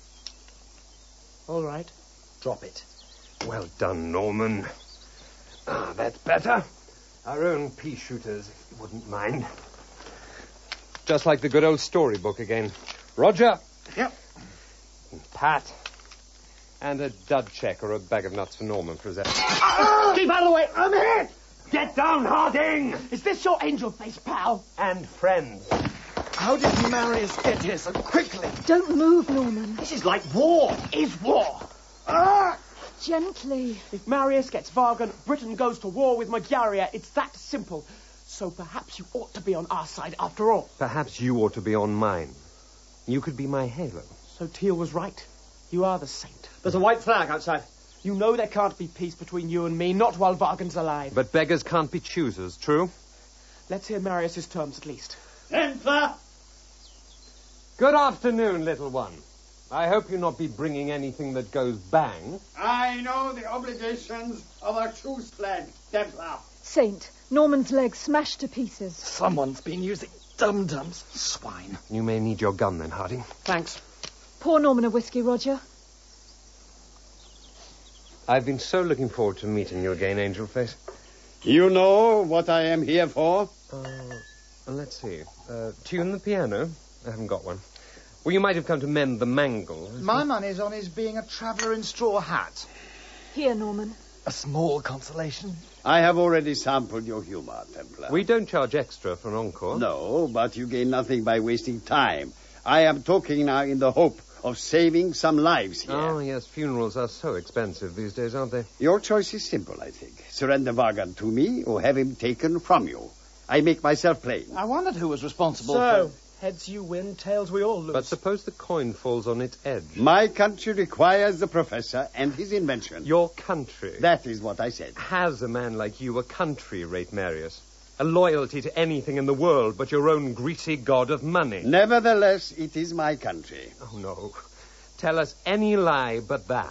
All right. Drop it. Well done, Norman. Ah, that's better. Our own pea shooters, if you wouldn't mind. Just like the good old storybook again. Roger. Yep. Pat. And a dud check or a bag of nuts for Norman for his Keep out of the way! I'm hit! Get down, Harding! Is this your Angel Face, pal? And friends. How did Marius get here so quickly? Don't move, Norman. This is like war. Is war. Gently. If Marius gets Vargan, Britain goes to war with Magyaria. It's that simple. So perhaps you ought to be on our side after all. Perhaps you ought to be on mine. You could be my halo. So Teal was right. You are the saint. There's a white flag outside. You know there can't be peace between you and me, not while Vargan's alive. But beggars can't be choosers, true? Let's hear Marius's terms at least. Templar! Good afternoon, little one. I hope you'll not be bringing anything that goes bang. I know the obligations of a truce flag, Templar. Saint, Norman's leg smashed to pieces. Someone's been using dum-dums. Swine. You may need your gun then, Harding. Thanks. Pour Norman a whiskey, Roger. I've been so looking forward to meeting you again, Angel Face. You know what I am here for? Let's see. Tune the piano. I haven't got one. Well, you might have come to mend the mangle. My money's on his being a traveller in straw hat. Here, Norman. A small consolation. I have already sampled your humour, Templar. We don't charge extra for an encore. No, but you gain nothing by wasting time. I am talking now in the hope of saving some lives here. Oh, yes, funerals are so expensive these days, aren't they? Your choice is simple, I think. Surrender Vargan to me or have him taken from you. I make myself plain. I wondered who was responsible So, heads you win, tails we all lose. But suppose the coin falls on its edge. My country requires the professor and his invention. Your country? That is what I said. Has a man like you a country, Rate Marius? A loyalty to anything in the world but your own greasy god of money? Nevertheless, it is my country. Oh, no. Tell us any lie but that.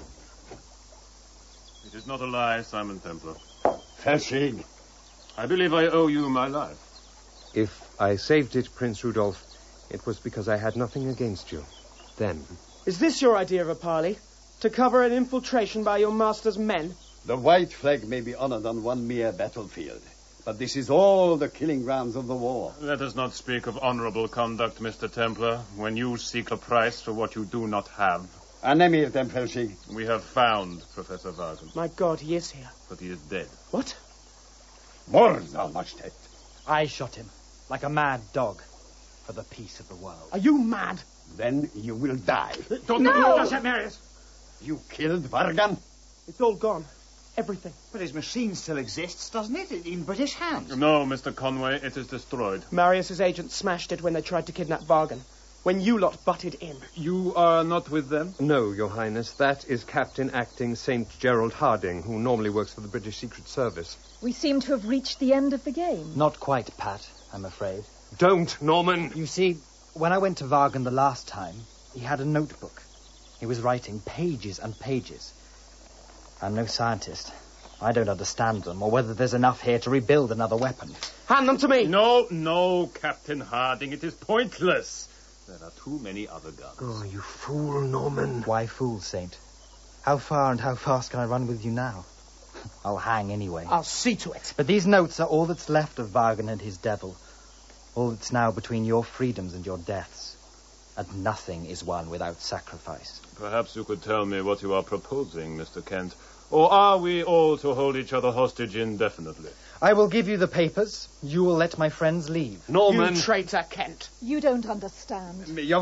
It is not a lie, Simon Templar. Fertig. I believe I owe you my life. If I saved it, Prince Rudolph, it was because I had nothing against you. Then. Is this your idea of a parley? To cover an infiltration by your master's men? The white flag may be honored on one mere battlefield, But this is all the killing grounds of the war. Let us not speak of honorable conduct, Mr. Templar, when you seek a price for what you do not have. Anemir dem Felshig. We have found Professor Vargan. My God, he is here. But he is dead. What? Morza Majestät. I shot him, like a mad dog, for the peace of the world. Are you mad? Then you will die. Don't No! St. Marius! You killed Vargan? It's all gone. Everything. But his machine still exists, doesn't it? In British hands. No, Mr. Conway, it is destroyed. Marius's agents smashed it when they tried to kidnap Vargan. When you lot butted in. You are not with them? No, Your Highness. That is Captain Acting St. Gerald Harding, who normally works for the British Secret Service. We seem to have reached the end of the game. Not quite, Pat, I'm afraid. Don't, Norman! You see, when I went to Vargan the last time, he had a notebook. He was writing pages and pages. I'm no scientist. I don't understand them, or whether there's enough here to rebuild another weapon. Hand them to me! No, Captain Harding. It is pointless. There are too many other guns. Oh, you fool, Norman. Why fool, Saint? How far and how fast can I run with you now? I'll hang anyway. I'll see to it. But these notes are all that's left of Vargan and his devil. All that's now between your freedoms and your deaths. And nothing is won without sacrifice. Perhaps you could tell me what you are proposing, Mr. Kent. Or are we all to hold each other hostage indefinitely? I will give you the papers. You will let my friends leave. Norman! You traitor, Kent. You don't understand. You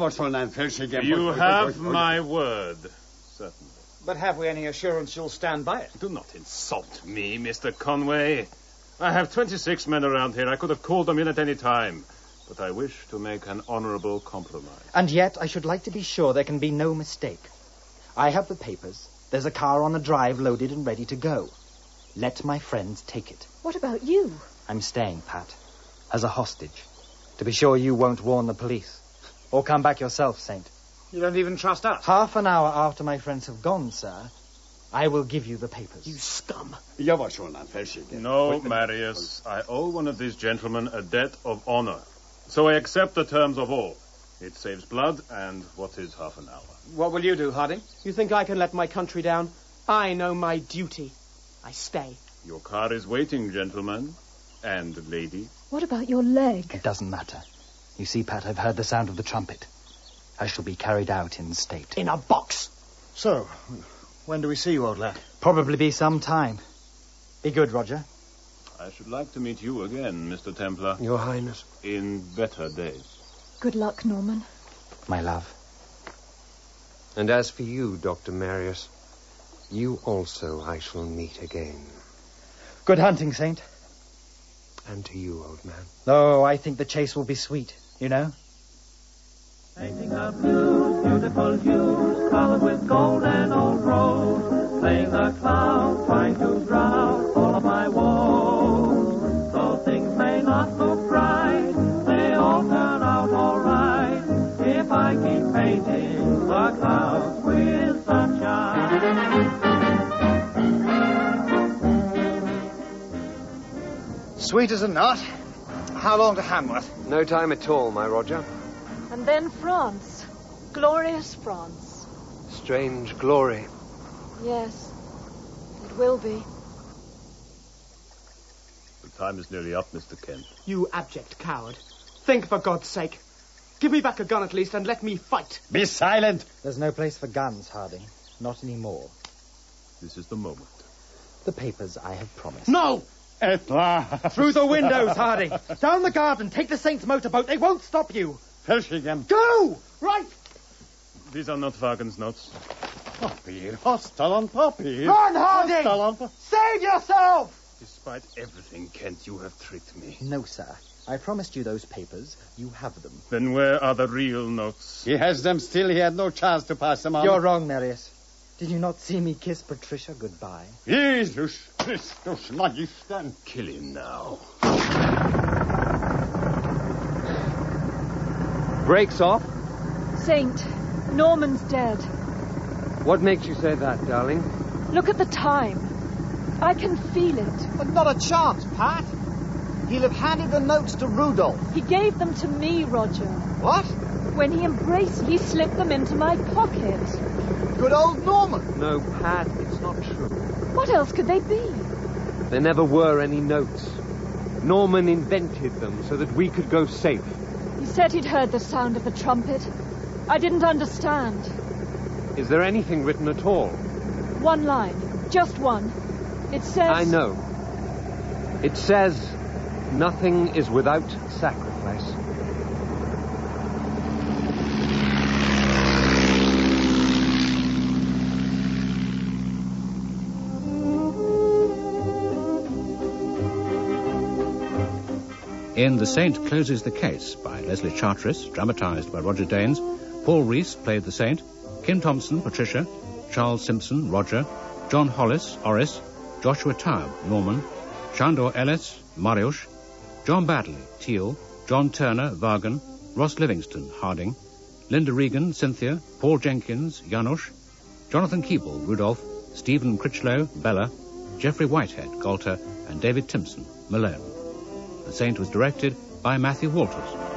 have my word. Certainly. But have we any assurance you'll stand by it? Do not insult me, Mr. Conway. I have 26 men around here. I could have called them in at any time. But I wish to make an honorable compromise. And yet, I should like to be sure there can be no mistake. I have the papers. There's a car on the drive loaded and ready to go. Let my friends take it. What about you? I'm staying, Pat, as a hostage. To be sure you won't warn the police. Or come back yourself, Saint. You don't even trust us? Half an hour after my friends have gone, sir, I will give you the papers. You scum. No, Marius. I owe one of these gentlemen a debt of honor. So I accept the terms of all. It saves blood, and what is half an hour? What will you do, Harding? You think I can let my country down? I know my duty. I stay. Your car is waiting, gentlemen. And lady. What about your leg? It doesn't matter. You see, Pat, I've heard the sound of the trumpet. I shall be carried out in state. In a box. So, when do we see you, old lad? Probably be some time. Be good, Roger. I should like to meet you again, Mr. Templar. Your Highness. In better days. Good luck, Norman. My love. And as for you, Dr. Marius, you also I shall meet again. Good hunting, Saint. And to you, old man. Oh, I think the chase will be sweet, you know? Painting up hues, beautiful hues, colored with gold and old rose, playing the clown, trying to drown all of my woes. Though things may not look bright, they all turn out all right, if I keep painting the clouds with sunshine. Sweet as a nut. How long to Hamworth? No time at all, my Roger. And then France. Glorious France. Strange glory. Yes, it will be. The time is nearly up, Mr. Kent. You abject coward. Think for God's sake. Give me back a gun at least and let me fight. Be silent! There's no place for guns, Harding. Not anymore. This is the moment. The papers I have promised. No! Through the windows, Harding. Down the garden. Take the Saints' motorboat. They won't stop you. Go! Right! These are not Vargan's notes. Hostile on Poppy. Run, Harding! Save yourself! Despite everything, Kent, you have tricked me. No, sir. I promised you those papers. You have them. Then where are the real notes? He has them still. He had no chance to pass them on. You're wrong, Marius. Did you not see me kiss Patricia goodbye? Jesus Christus, Magister. Kill him now. Brakes off? Saint, Norman's dead. What makes you say that, darling? Look at the time. I can feel it. But not a chance, Pat. He'll have handed the notes to Rudolph. He gave them to me, Roger. What? When he embraced me, he slipped them into my pocket. Good old Norman. No, Pat, it's not true. What else could they be? There never were any notes. Norman invented them so that we could go safe. He said he'd heard the sound of the trumpet. I didn't understand. Is there anything written at all? One line. Just one. It says... I know. It says, nothing is without sacrifice. In The Saint Closes the Case by Leslie Charteris, dramatised by Roger Danes, Paul Rees played the Saint, Kim Thompson, Patricia, Charles Simpson, Roger, John Hollis, Oris, Joshua Taub, Norman, Shandor Ellis, Mariusz, John Badley, Teal, John Turner, Vargan, Ross Livingston, Harding, Linda Regan, Cynthia, Paul Jenkins, Janusz, Jonathan Keeble, Rudolph, Stephen Critchlow, Bella, Geoffrey Whitehead, Galter, and David Timpson, Malone. The Saint was directed by Matthew Walters.